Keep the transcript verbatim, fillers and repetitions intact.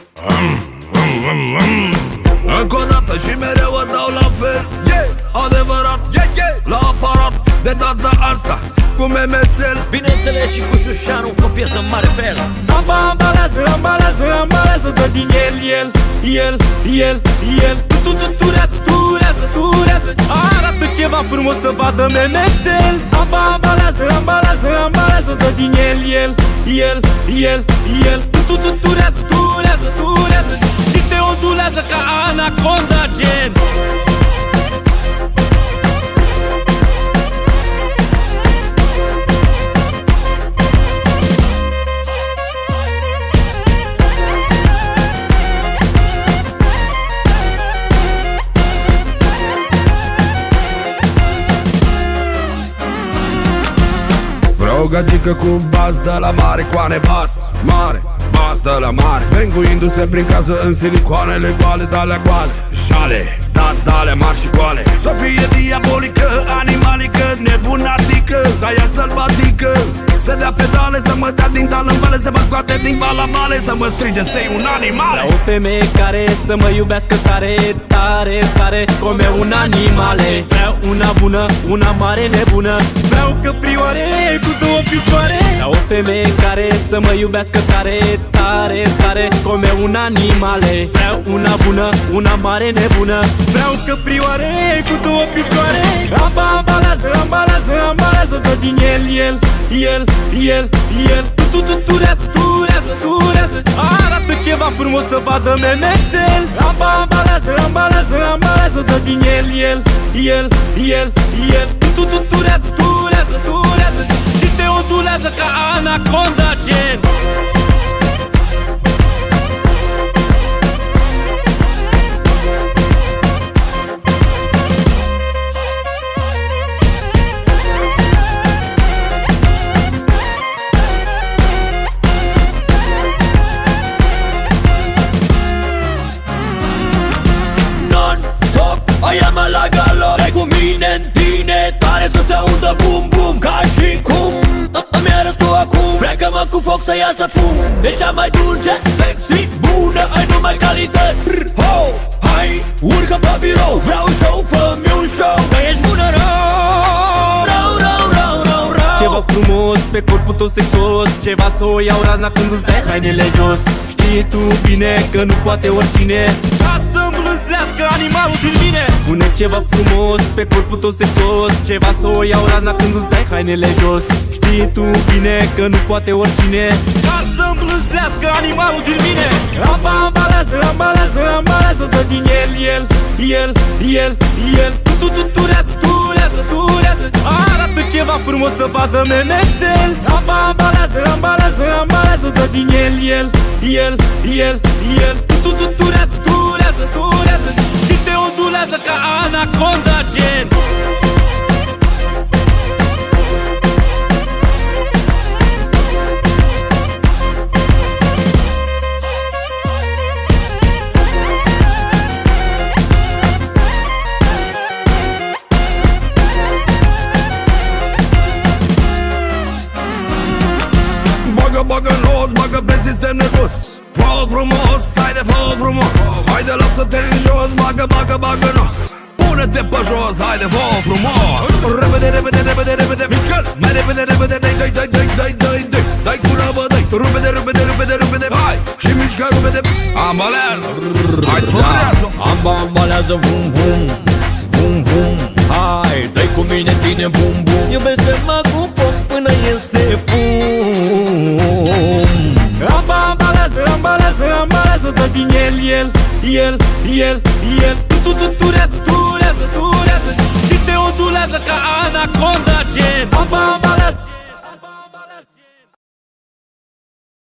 Încă o dată și mereu o dau la fel, yeah, adevărat, yeah, yeah, la aparat. De data asta cu memețel, bineînțeles și cu Șușanu, cu o piesă în mare fel. Amba, ambalează, ambalează, ambalează, dă din el, el, el, el, el. Tu, tu, turează, turează, turează, arată ceva frumos să vadă memețel. Amba, ambalează, ambalează, ambalează, dă din el, el, el, el, el. Tu, tu, turează, turează, turează și te ondulează ca anaconda, gen. o gagică cu bas de la mare, coane bas, mare, bas de la mare, venguindu-se prin casă în silicoanele goale, de-alea goale, jale, da, de-alea mari și goale. Să fie diabolică, animalică, nebunatică, dar ea sălbatică. Să dea pedale, să mă dea din tal în vale, să mă scoate din bala male, să mă strige, să-i un animal. La o femeie care să mă iubească tare, tare, tare, come un animale. Vreau una bună, una mare nebună, vreau căprioare cu două picioare. La o femeie care să mă iubească tare, tare, tare, come un animale. Vreau una bună, una mare nebună, vreau căprioare cu două picioare. Amba, ambalează, ambalează, ambalează, dă din el, el, el, el, el. Tu, tu, turează, turează, turează, arată ceva frumos să vadă memețel. Amba, ambalează, ambalează, ambalează, dă din el, el, el, el, el. Tu, tu, turează, turează, turează și te ondulează ca anaconda, gen. Aia mă la galop, dai cu mine în tine, tare să se audă bum bum, ca și cum îmi arăți tu acum. Pleacă-mă cu foc să iasă fum, e cea mai dulce, sexy, bună, ai numai calități. Ho, hai, urcă pe birou, vreau show, fă-mi un show, că ești bună rău, rău, rău, rău, rău, rău. Ceva frumos pe corpul tău sexos, ceva să o iau razna când îți dai hainele jos. Știi tu bine că nu poate oricine ca să-mi blânzească animalul din mine. Pune ceva frumos pe corpul tău sexos, ceva să o iau razna când îți dai hainele jos. Știi tu bine că nu poate oricine ca să-mi blânzească animalul din mine. Amba, ambalează, ambalează, ambalează, dă din el, el, el, el, el. Tu, tu, turează, turează, turează, arată ceva frumos să vadă memețel. Amba, ambalează, ambalează, ambalează, dă din el, el, el, el, el. Tu, tu, turează, turează, turează și te ondulează ca anaconda, gen. Bagă, bagă nos, bagă pe sistem nervos. Fă frumos, haide, fă frumos. Haide, lasă-te în jos, bagă, bagă, bagă nos. Pune-te pe jos, haide, fă frumos. Repede, repede, repede, repede, mișcă-l. Mai repede, repede, dai, dai, dai, dai, dai, dai, dai. Dai cu rabă, dai. Repede, repede, repede, repede, hai. Și mișcă, repede. Ambalează, hai, turează. Amba, ambalează, vum, vum, vum, vum. Hai, dai cu mine tine, bum, bum. Iubește-mă cu foc până iese fum. Amba, ambalează, ambalează, ambalează, dă din el, el, el, el, el. Tu, tu, turează, turează, turează